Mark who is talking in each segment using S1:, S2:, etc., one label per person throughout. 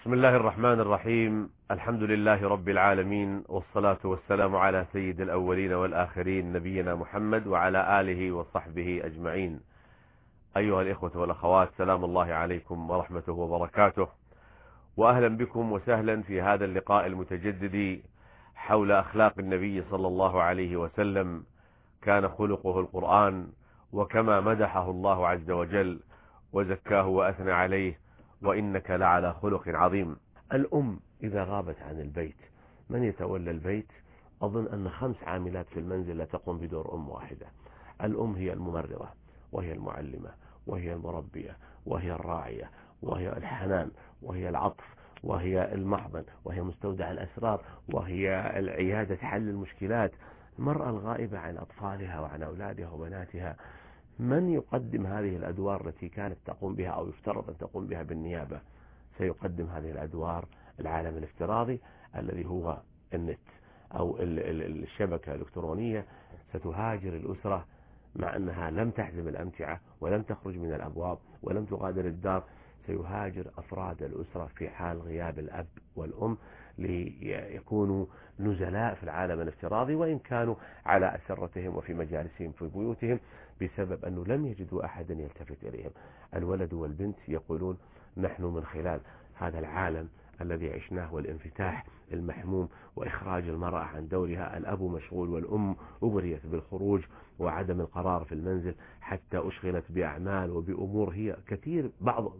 S1: بسم الله الرحمن الرحيم. الحمد لله رب العالمين، والصلاة والسلام على سيد الأولين والآخرين نبينا محمد وعلى آله وصحبه أجمعين. أيها الإخوة والأخوات، سلام الله عليكم ورحمته وبركاته، وأهلا بكم وسهلا في هذا اللقاء المتجدد حول أخلاق النبي صلى الله عليه وسلم. كان خلقه القرآن، وكما مدحه الله عز وجل وزكاه وأثنى عليه: وإنك لعلى خلق عظيم. الأم إذا غابت عن البيت، من يتولى البيت؟ أظن أن 5 عاملات في المنزل لا تقوم بدور أم واحدة. الأم هي الممرضة، وهي المعلمة، وهي المربية، وهي الراعية، وهي الحنان، وهي العطف، وهي المحضن، وهي مستودع الأسرار، وهي العيادة حل المشكلات. المرأة الغائبة عن أطفالها وعن أولادها وبناتها، من يقدم هذه الأدوار التي كانت تقوم بها أو يفترض أن تقوم بها بالنيابة؟ سيقدم هذه الأدوار العالم الافتراضي الذي هو النت أو الشبكة الإلكترونية. ستهاجر الأسرة مع أنها لم تحزم الأمتعة ولم تخرج من الأبواب ولم تغادر الدار. سيهاجر أفراد الأسرة في حال غياب الأب والأم ليكونوا نزلاء في العالم الافتراضي، وإن كانوا على أسرتهم وفي مجالسهم في بيوتهم، بسبب أنه لم يجدوا أحدا يلتفت إليهم. الولد والبنت يقولون: نحن من خلال هذا العالم الذي عشناه والانفتاح المحموم وإخراج المرأة عن دورها، الأب مشغول والأم أغريت بالخروج وعدم القرار في المنزل، حتى أشغلت بأعمال وبأمور هي كثير،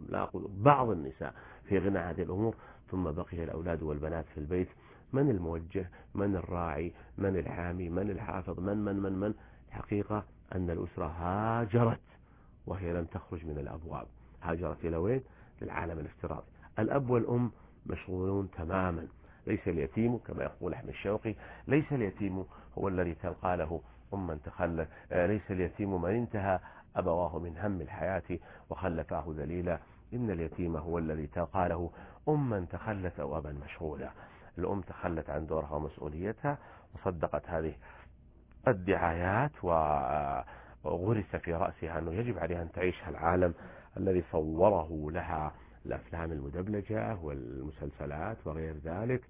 S1: بعض النساء في غنى هذه الأمور، ثم بقي الأولاد والبنات في البيت. من الموجه؟ من الراعي؟ من الحامي؟ من الحافظ؟ من الحقيقة أن الأسرة هاجرت وهي لم تخرج من الأبواب. هاجرت إلى وين؟ للعالم الافتراضي. الأب والأم مشغولون تماما. ليس اليتيم كما يقول أحمد شوقي، ليس اليتيم هو الذي تلقى له أما تخلف، ليس اليتيم من انتهى أبواه من هم الحياة وخلفاه ذليلا، إن اليتيم هو الذي تلقى له أما تخلت أو أبا مشغولا. الأم تخلت عن دورها ومسؤوليتها وصدقت هذه الدعايات وغرس في رأسها أنه يجب عليها أن تعيش العالم الذي صوره لها الأفلام المدبلجة والمسلسلات وغير ذلك.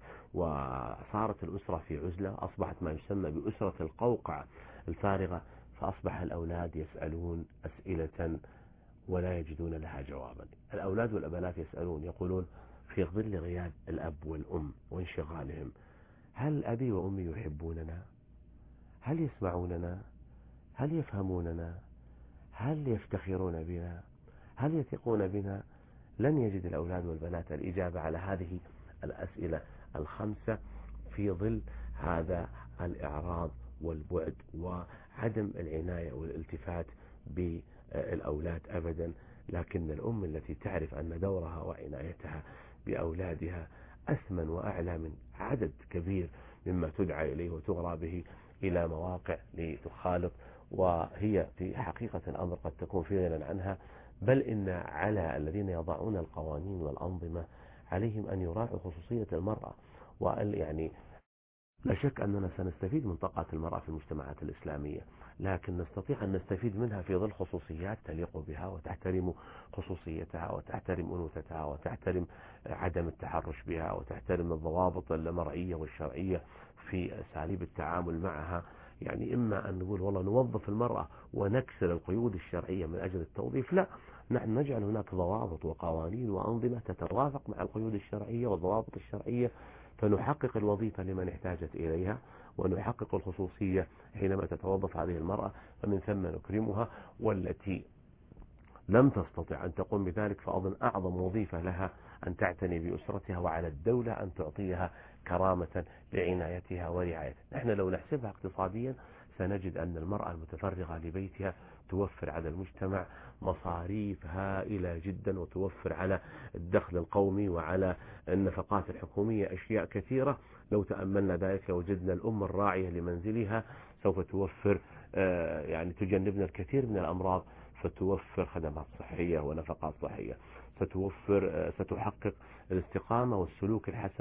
S1: وصارت الأسرة في عزلة، أصبحت ما يسمى بأسرة القوقعة الفارغة، فأصبح الأولاد يسألون أسئلة ولا يجدون لها جوابا. الأولاد والأبنات يسألون، يقولون في ظل غياب الأب والأم وانشغالهم: هل أبي وأمي يحبوننا؟ هل يسمعوننا؟ هل يفهموننا؟ هل يفتخرون بنا؟ هل يثقون بنا؟ لن يجد الأولاد والبنات الإجابة على هذه الأسئلة ال5 في ظل هذا الإعراض والبعد وعدم العناية والالتفات بالأولاد أبدا. لكن الأم التي تعرف أن دورها وعنايتها بأولادها أثمن وأعلى من عدد كبير مما تدعى إليه وتغرى به إلى مواقع لتخالط، وهي في حقيقة الأمر قد تكون في غنى عنها. بل إن على الذين يضعون القوانين والأنظمة عليهم أن يراعوا خصوصية المرأة. يعني لا شك أننا سنستفيد من طاقة المرأة في المجتمعات الإسلامية، لكن نستطيع أن نستفيد منها في ظل خصوصيات تليق بها وتحترم خصوصيتها وتحترم أنوثتها وتحترم عدم التحرش بها وتحترم الضوابط المرعية والشرعية في أساليب التعامل معها. يعني إما أن نقول والله نوظف المرأة ونكسر القيود الشرعية من أجل التوظيف، لا، نحن نجعل هناك ضوابط وقوانين وأنظمة تتوافق مع القيود الشرعية والضوابط الشرعية، فنحقق الوظيفة لمن احتاجت إليها، ونحقق الخصوصية حينما تتوظف هذه المرأة، فمن ثم نكرمها. والتي لم تستطع أن تقوم بذلك، فأظن أعظم وظيفة لها أن تعتني بأسرتها، وعلى الدولة أن تعطيها كرامة لعنايتها ورعايتها. نحن لو نحسبها اقتصاديا سنجد أن المرأة المتفرغة لبيتها توفر على المجتمع مصاريف هائلة جدا، وتوفر على الدخل القومي وعلى النفقات الحكومية أشياء كثيرة. لو تأملنا ذلك لوجدنا الأم الراعية لمنزلها سوف توفر يعني تجنبنا الكثير من الأمراض، فتوفر خدمات صحية ونفقات صحية، ستحقق الاستقامة والسلوك الحسن،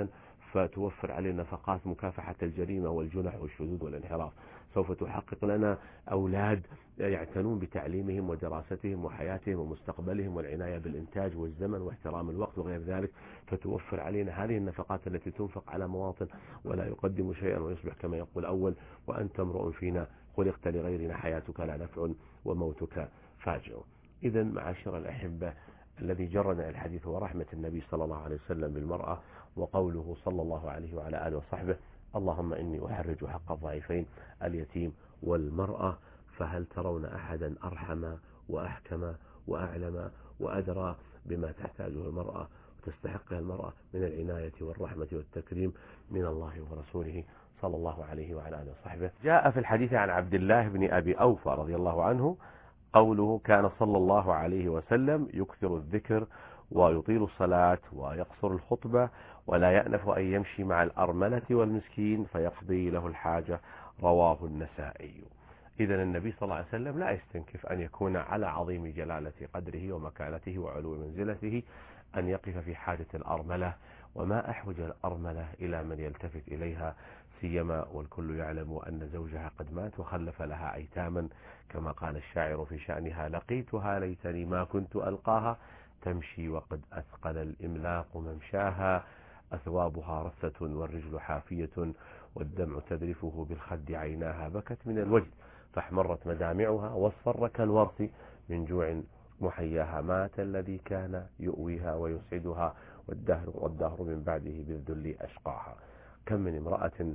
S1: فتوفر علينا نفقات مكافحة الجريمة والجنح والشذوذ والانحراف. سوف تحقق لنا أولاد يعتنون بتعليمهم ودراستهم وحياتهم ومستقبلهم والعناية بالإنتاج والزمن واحترام الوقت وغير ذلك. فتوفر علينا هذه النفقات التي تنفق على مواطن ولا يقدم شيئا، ويصبح كما يقول أول: وأنت امرؤ فينا خلقت لغيرنا، حياتك لا نفع وموتك فاجع. إذا معاشر الأحبة، الذي جرنا الحديث ورحمة النبي صلى الله عليه وسلم بالمرأة، وقوله صلى الله عليه وعلى آله وصحبه: اللهم إني أحرج حق الضعيفين اليتيم والمرأة، فهل ترون أحدا أرحم وأحكم وأعلم وأدرى بما تحتاجه المرأة وتستحقها المرأة من العناية والرحمة والتكريم من الله ورسوله صلى الله عليه وعلى آله وصحبه. جاء في الحديث عن عبد الله بن أبي أوفى رضي الله عنه قوله: كان صلى الله عليه وسلم يكثر الذكر ويطيل الصلاة ويقصر الخطبة ولا يأنف أن يمشي مع الأرملة والمسكين فيقضي له الحاجة، رواه النسائي. إذن النبي صلى الله عليه وسلم لا يستنكف أن يكون على عظيم جلالة قدره ومكانته وعلو منزلته أن يقف في حاجة الأرملة، وما أحوج الأرملة إلى من يلتفت إليها، سيما والكل يعلم أن زوجها قد مات وخلف لها أيتاما، كما قال الشاعر في شأنها: لقيتها ليتني ما كنت ألقاها، تمشي وقد أثقل الإملاق ممشاها، أثوابها رثة والرجل حافية، والدمع تذرفه بالخد عيناها، بكت من الوجد فاحمرت مدامعها، واصفر كالورث من جوع محياها، مات الذي كان يؤويها ويسعدها، والدهر من بعده بالذل أشقاها. كم من امرأة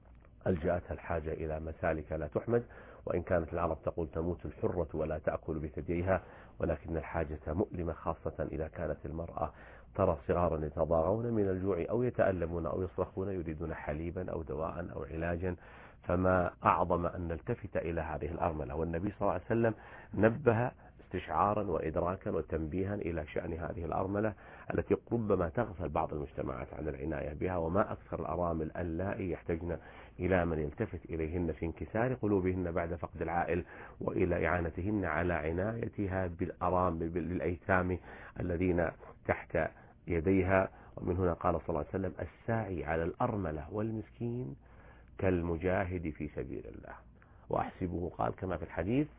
S1: ألجأتها الحاجة إلى مسالك لا تحمد، وإن كانت العرب تقول: تموت الحرة ولا تأكل بثدييها، ولكن الحاجة مؤلمة، خاصة إذا كانت المرأة ترى صغارا يتضاغون من الجوع أو يتألمون أو يصرخون يريدون حليبا أو دواء أو علاجا، فما أعظم أن نلتفت إلى هذه الأرملة. والنبي صلى الله عليه وسلم نبه استشعارا وإدراكا وتنبيها إلى شأن هذه الأرملة التي ربما تغفل بعض المجتمعات عن العناية بها، وما أكثر الأرامل اللائي يحتاجن إلى من يلتفت إليهن في انكسار قلوبهن بعد فقد العائل، وإلى إعانتهن على عنايتها بالأرامل للأيتام الذين تحت يديها. ومن هنا قال صلى الله عليه وسلم: الساعي على الأرملة والمسكين كالمجاهد في سبيل الله. وأحسبه قال كما في الحديث: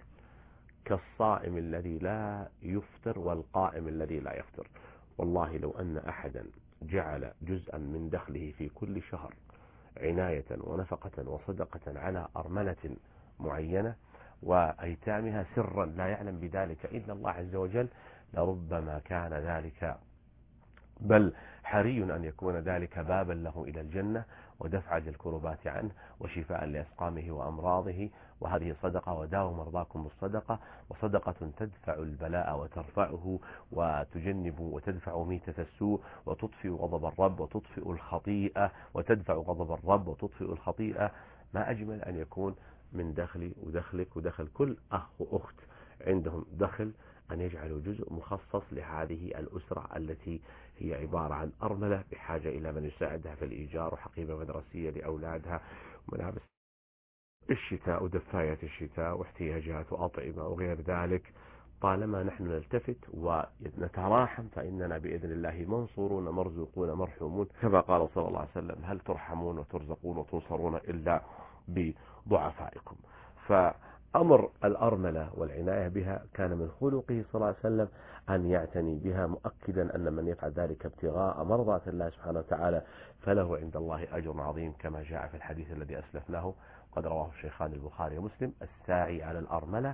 S1: كالصائم الذي لا يفطر والقائم الذي لا يفطر. والله لو أن أحدا جعل جزءا من دخله في كل شهر عناية ونفقة وصدقة على أرملة معينة وأيتامها سرا لا يعلم بذلك إلا الله عز وجل، لربما كان ذلك، بل حري أن يكون ذلك بابا له إلى الجنة ودفعا للكربات عنه وشفاء لأسقامه وأمراضه. وهذه صدقة، وداووا مرضاكم بالصدقة، وصدقة تدفع البلاء وترفعه وتجنب وتدفع ميتة السوء وتطفئ غضب الرب وتطفئ الخطيئة، وتدفع غضب الرب وتطفئ الخطيئة. ما أجمل أن يكون من دخلي ودخلك ودخل كل أخ وأخت عندهم دخل، أن يجعلوا جزء مخصص لهذه الأسرة التي هي عبارة عن أرملة بحاجة إلى من يساعدها في الإيجار، وحقيبة مدرسية لأولادها، وملابس الشتاء ودفاية الشتاء واحتياجات وأطعمة وغير ذلك. طالما نحن نلتفت ونتراحم فإننا بإذن الله منصورون مرزوقون مرحومون، كما قال صلى الله عليه وسلم: هل ترحمون وترزقون وتنصرون إلا بضعفائكم. فأمر الأرملة والعناية بها كان من خلقه صلى الله عليه وسلم أن يعتني بها، مؤكدا أن من يفعل ذلك ابتغاء مرضات الله سبحانه وتعالى فله عند الله أجر عظيم، كما جاء في الحديث الذي أسلفناه قد رواه الشيخان البخاري ومسلم: الساعي على الأرملة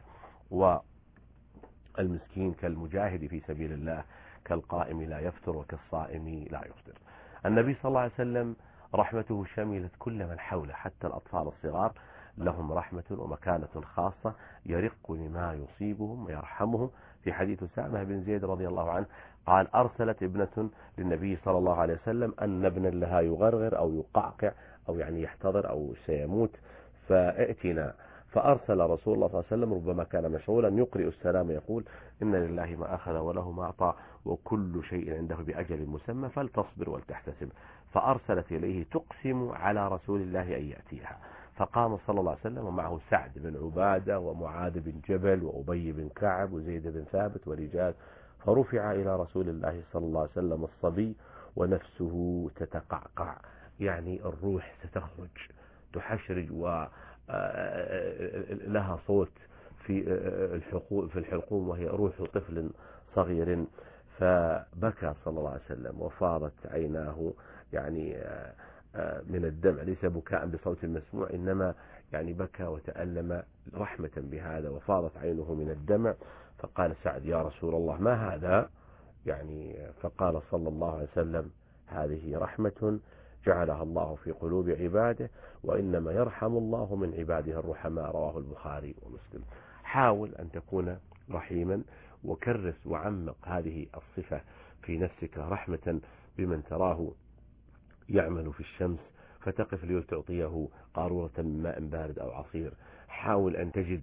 S1: والمسكين كالمجاهد في سبيل الله، كالقائم لا يفتر وكالصائم لا يفطر. النبي صلى الله عليه وسلم رحمته شملت كل من حوله، حتى الأطفال الصغار لهم رحمة ومكانة خاصة يرق لما يصيبهم ويرحمهم. في حديث أسامة بن زيد رضي الله عنه قال: أرسلت ابنة للنبي صلى الله عليه وسلم أن ابنا لها يغرغر أو يقعقع أو يعني يحتضر أو سيموت فائتنا. فأرسل رسول الله صلى الله عليه وسلم، ربما كان مشغولا، يقرئ السلام يقول: إن لله ما أخذ وله ما أعطى وكل شيء عنده بأجل مسمى فلتصبر ولتحتسب. فأرسلت إليه تقسم على رسول الله أن يأتيها، فقام صلى الله عليه وسلم ومعه سعد بن عبادة ومعاذ بن جبل وأبي بن كعب وزيد بن ثابت ورجال، فرفع إلى رسول الله صلى الله عليه وسلم الصبي ونفسه تتقعقع يعني الروح ستخرج تحشرج ولها صوت في الحلقوم، وهي روح طفل صغير. فبكى صلى الله عليه وسلم وفاضت عيناه يعني من الدمع، ليس بكاء بصوت مسموع، إنما يعني بكى وتألم رحمة بهذا، وفاضت عينه من الدمع. فقال سعد: يا رسول الله ما هذا؟ يعني فقال صلى الله عليه وسلم: هذه رحمة جعلها الله في قلوب عباده، وإنما يرحم الله من عباده الرحماء. رواه البخاري ومسلم. حاول أن تكون رحيما، وكرس وعمق هذه الصفة في نفسك، رحمة بمن تراه يعمل في الشمس فتقف لتعطيه قارورة من ماء بارد أو عصير. حاول أن تجد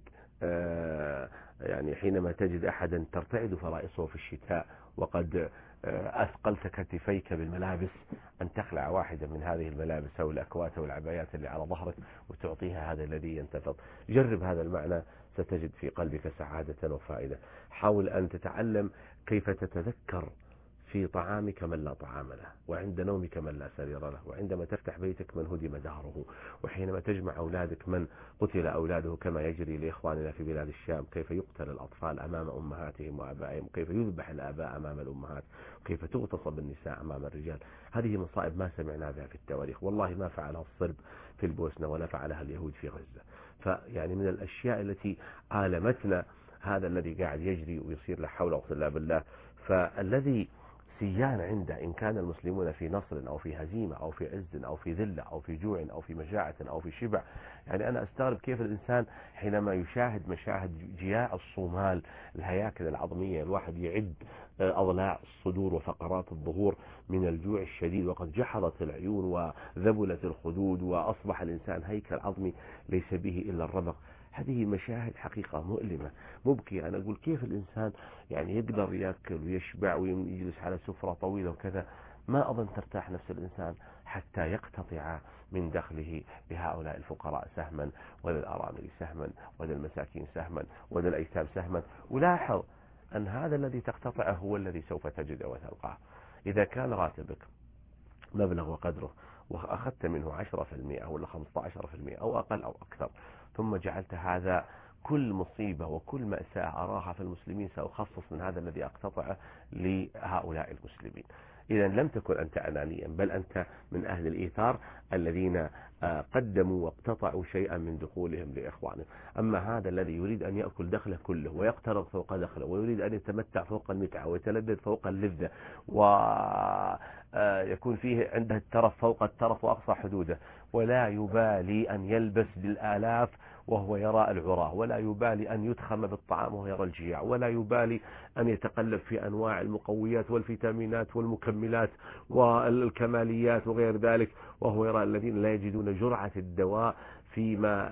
S1: يعني حينما تجد أحدا ترتعد فرائصه في الشتاء وقد أثقلت كتفيك بالملابس، أن تخلع واحدة من هذه الملابس أو الأكوات أو العبايات اللي على ظهرك وتعطيها هذا الذي ينتفض. جرب هذا المعنى، ستجد في قلبك سعادة وفائدة. حاول أن تتعلم كيف تتذكر في طعامك من لا طعام له، وعند نومك من لا سرير له، وعندما تفتح بيتك من هدم داره، وحينما تجمع أولادك من قتل أولاده كما يجري لإخواننا في بلاد الشام، كيف يقتل الأطفال أمام أمهاتهم وأبائهم، كيف يذبح الآباء أمام الأمهات، كيف تغتصب النساء أمام الرجال. هذه مصائب ما سمعنا بها في التواريخ، والله ما فعلها الصرب في البوسنة ولا فعلها اليهود في غزة. فيعني من الأشياء التي آلمتنا هذا الذي قاعد يجري ويصير، لا حول ولا قوة إلا بالله. فالذي سيان عنده إن كان المسلمون في نصر أو في هزيمة أو في عز أو في ذلة أو في جوع أو في مجاعة أو في شبع. يعني أنا أستغرب كيف الإنسان حينما يشاهد مشاهد جياع الصومال، الهياكل العظمية، الواحد يعد أضلاع الصدور وفقرات الظهور من الجوع الشديد، وقد جحظت العيون وذبلت الخدود وأصبح الإنسان هيكل عظمي ليس به إلا الرمق. هذه مشاهد حقيقة مؤلمة مبكية. أنا أقول كيف الإنسان يعني يقدر يأكل ويشبع ويجلس على سفرة طويلة وكذا؟ ما أظن ترتاح نفس الإنسان حتى يقتطع من دخله لهؤلاء الفقراء سهما، وللأرامل سهما، وللمساكين سهما، وللأيتام سهما. ولاحظ أن هذا الذي تقتطعه هو الذي سوف تجده وتلقاه. إذا كان راتبك مبلغ وقدره وأخذت منه 10% ولا 15% أو أقل أو أكثر، ثم جعلت هذا كل مصيبة وكل مأساة أراها في المسلمين سأخصص من هذا الذي أقتطعه لهؤلاء المسلمين. إذا لم تكن أنت أنانيا، بل أنت من أهل الإيثار الذين قدموا واقتطعوا شيئا من دخولهم لإخوانهم. أما هذا الذي يريد أن يأكل دخله كله ويقترض فوق دخله ويريد أن يتمتع فوق المتعة ويتلذذ فوق اللذة، ويكون فيه عنده الترف فوق الترف وأقصى حدوده، ولا يبالي أن يلبس بالآلاف وهو يرى العراة، ولا يبالي أن يدخم بالطعام وهو يرى الجياع، ولا يبالي أن يتقلب في أنواع المقويات والفيتامينات والمكملات والكماليات وغير ذلك وهو يرى الذين لا يجدون جرعة الدواء فيما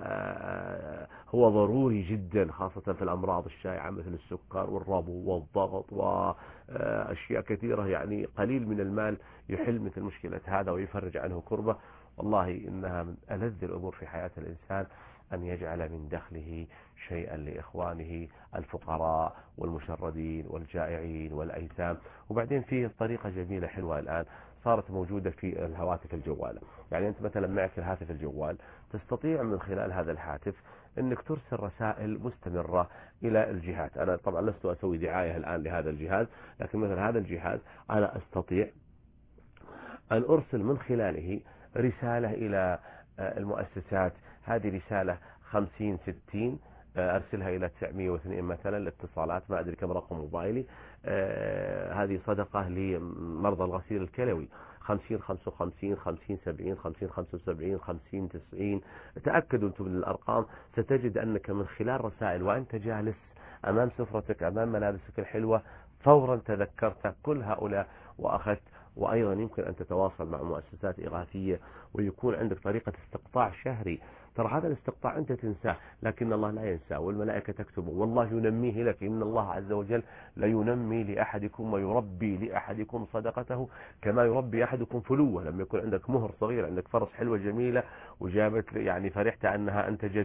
S1: هو ضروري جدا، خاصة في الأمراض الشائعة مثل السكر والربو والضغط وأشياء كثيرة. يعني قليل من المال يحل مثل مشكلة هذا ويفرج عنه كربة. والله إنها من ألذ الأمور في حياة الإنسان أن يجعل من دخله شيئا لإخوانه الفقراء والمشردين والجائعين والأيتام. وبعدين فيه طريقة جميلة حلوة الآن صارت موجودة في الهواتف الجوالة. يعني أنت مثلا معك الهاتف الجوال، تستطيع من خلال هذا الهاتف أنك ترسل رسائل مستمرة إلى الجهات. أنا طبعا لست أسوي دعاية الآن لهذا الجهاز، لكن مثلا هذا الجهاز أنا أستطيع أن أرسل من خلاله رسالة إلى المؤسسات. هذه رسالة 50-60 أرسلها إلى 902 مثلا الاتصالات، ما أدري كم رقم موبايلي. هذه صدقة لمرضى الغسيل الكلوي، 50-55 50-70 50-75 50-90. تأكدوا أنتم من الأرقام، ستجد أنك من خلال رسائل وأنت جالس أمام سفرتك أمام ملابسك الحلوة فورا تذكرت كل هؤلاء وأخذت. وأيضا يمكن أن تتواصل مع مؤسسات إغاثية ويكون عندك طريقة استقطاع شهري. ترى هذا الاستقطاع أنت تنساه لكن الله لا ينساه، والملائكة تكتبه، والله ينميه لك. إن الله عز وجل لا ينمي لأحدكم ويربي لأحدكم صدقته كما يربي أحدكم فلوه. لما يكون عندك مهر صغير، عندك فرس حلوة جميلة وجابت يعني فرحت أنها أنتجت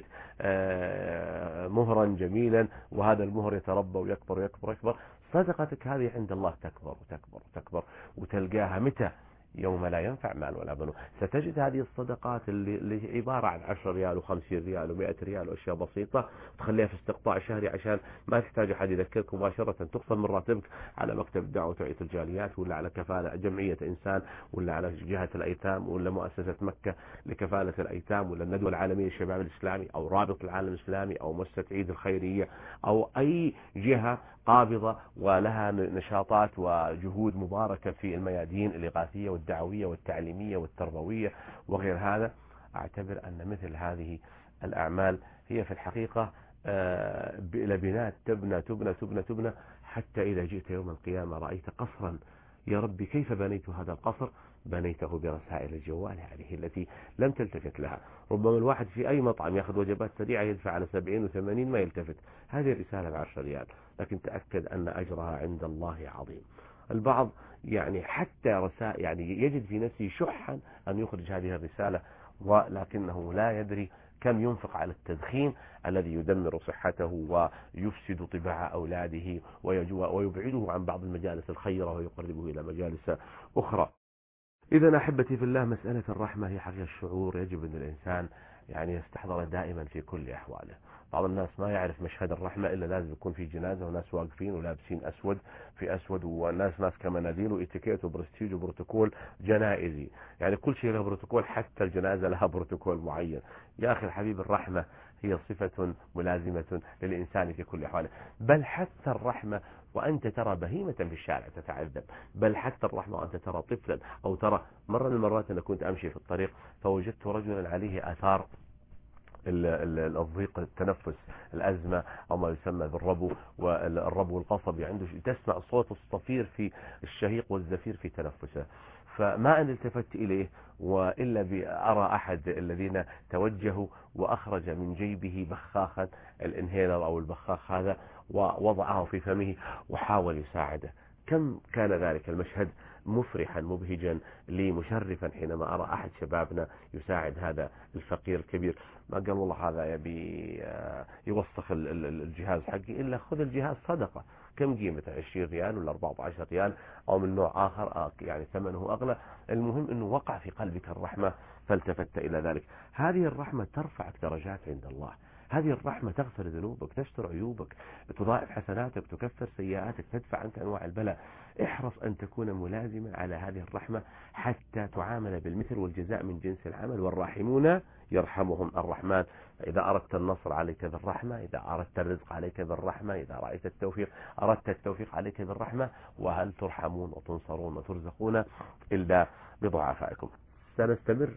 S1: مهرا جميلا، وهذا المهر يتربى ويكبر ويكبر ويكبر، صدقتك هذه عند الله تكبر وتكبر وتكبر، وتلقاها متى يوم لا ينفع مال ولا بنون. ستجد هذه الصدقات اللي عبارة عن 10 ريال و50 ريال و100 ريال وأشياء بسيطة تخليها في استقطاع شهري عشان ما تحتاج أحد يذكرك مباشرة، تقسم من راتبك على مكتب الدعوة وتوعية الجاليات، ولا على كفالة جمعية إنسان، ولا على جهة الأيتام، ولا مؤسسة مكة لكفالة الأيتام، ولا الندوة العالمية للشباب الإسلامي، أو رابط العالم الإسلامي، أو مؤسسة عيد الخيرية، أو أي جهة قابضة ولها نشاطات وجهود مباركة في الميادين الإغاثية والدعوية والتعليمية والتربوية وغير هذا. أعتبر أن مثل هذه الأعمال هي في الحقيقة لبنات تبنى تبنى تبنى تبنى حتى إذا جئت يوم القيامة رأيت قصرا، يا ربي كيف بنيت هذا القصر؟ بنيته برسائل الجوال هذه التي لم تلتفت لها. ربما الواحد في أي مطعم يأخذ وجبات سريعة يدفع على 70 و80 ما يلتفت، هذه الرسالة ب10 ريال، لكن تأكد أن أجرها عند الله عظيم. البعض يعني حتى رسائل يعني يجد في نفسه شحا أن يخرج هذه الرسالة، ولكنه لا يدري كم ينفق على التدخين الذي يدمر صحته ويفسد طباع أولاده ويبعده عن بعض المجالس الخيرة ويقربه إلى مجالس أخرى. إذا أحبتي في الله، مسألة الرحمة هي حقيقة الشعور يجب أن الإنسان يعني يستحضره دائما في كل أحواله. بعض الناس ما يعرف مشهد الرحمة إلا لازم يكون في جنازة وناس واقفين ولابسين أسود في أسود، والناس ماسكة مناديل وإتيكيت وبرستيج وبروتوكول جنائزي، يعني كل شيء له بروتوكول، حتى الجنازة لها بروتوكول معين. يا أخي الحبيب، الرحمة هي صفة ملازمة للإنسان في كل أحواله، بل حتى الرحمة وأنت ترى بهيمة في الشارع تتعذب، بل حتى الرحمة وأنت ترى طفلا، أو ترى مرة من المرات أنا كنت أمشي في الطريق فوجدت رجلا عليه آثار الضيق التنفس، الأزمة أو ما يسمى بالربو، والربو القصبي عنده، تسمع صوت الصفير في الشهيق والزفير في تنفسه. فما أن التفت إليه وإلا بأرى أحد الذين توجهوا وأخرج من جيبه بخاخا، الانهيلر أو البخاخ هذا، ووضعه في فمه وحاول يساعده. كم كان ذلك المشهد مفرحا مبهجا لي مشرفا حينما أرى أحد شبابنا يساعد هذا الفقير الكبير. ما قال والله هذا يبي يوسخ الجهاز حقي، إلا خذ الجهاز صدقة. كم قيمة؟ 20 ريال ولا 14 ريال أو من نوع آخر يعني ثمنه أغلى. المهم أنه وقع في قلبك الرحمة فالتفت إلى ذلك. هذه الرحمة ترفعك درجات عند الله، هذه الرحمة تغفر ذنوبك، تستر عيوبك، تضاعف حسناتك، تكفر سيئاتك، تدفع عنك أنواع البلاء. احرص أن تكون ملازما على هذه الرحمة حتى تعامل بالمثل، والجزاء من جنس العمل، والراحمون يرحمهم الرحمن. إذا أردت النصر عليك بالرحمة، إذا أردت الرزق عليك بالرحمة، إذا رأيت التوفيق أردت التوفيق عليك بالرحمة. وهل ترحمون وتنصرون وترزقون إلا بضعفائكم. سنستمر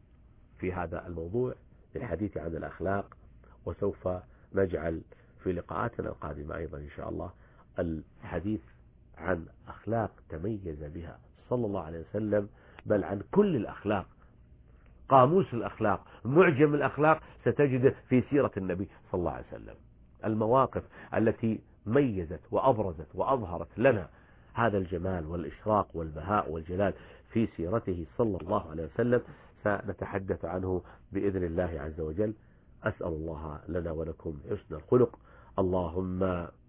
S1: في هذا الموضوع للحديث عن الأخلاق، وسوف نجعل في لقاءاتنا القادمة أيضا إن شاء الله الحديث عن أخلاق تميز بها صلى الله عليه وسلم، بل عن كل الأخلاق. قاموس الأخلاق، معجم الأخلاق ستجده في سيرة النبي صلى الله عليه وسلم. المواقف التي ميزت وأبرزت وأظهرت لنا هذا الجمال والإشراق والبهاء والجلال في سيرته صلى الله عليه وسلم سنتحدث عنه بإذن الله عز وجل. أسأل الله لنا ولكم حسن الخلق. اللهم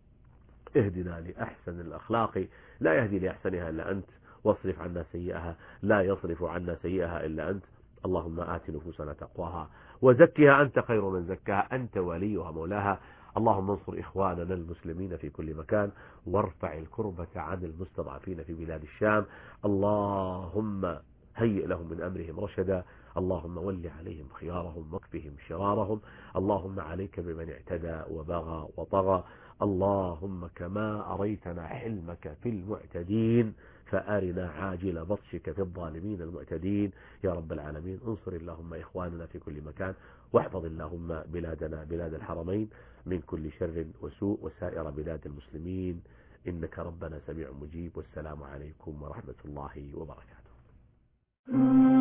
S1: اهدنا لأحسن الأخلاق، لا يهدي لأحسنها إلا أنت، واصرف عنا سيئها، لا يصرف عنا سيئها إلا أنت. اللهم آت نفوسنا تقواها وزكها أنت خير من زكاها، أنت وليها مولاها. اللهم انصر إخواننا المسلمين في كل مكان، وارفع الكربة عن المستضعفين في بلاد الشام. اللهم هيئ لهم من أمرهم رشدا. اللهم ول عليهم خيارهم واكفهم شرارهم. اللهم عليك بمن اعتدى وبغى وطغى. اللهم كما أريتنا حلمك في المعتدين فأرنا عاجل بطشك في الظالمين المعتدين يا رب العالمين. انصر اللهم إخواننا في كل مكان، واحفظ اللهم بلادنا بلاد الحرمين من كل شر وسوء، وسائر بلاد المسلمين، إنك ربنا سميع مجيب. والسلام عليكم ورحمة الله وبركاته.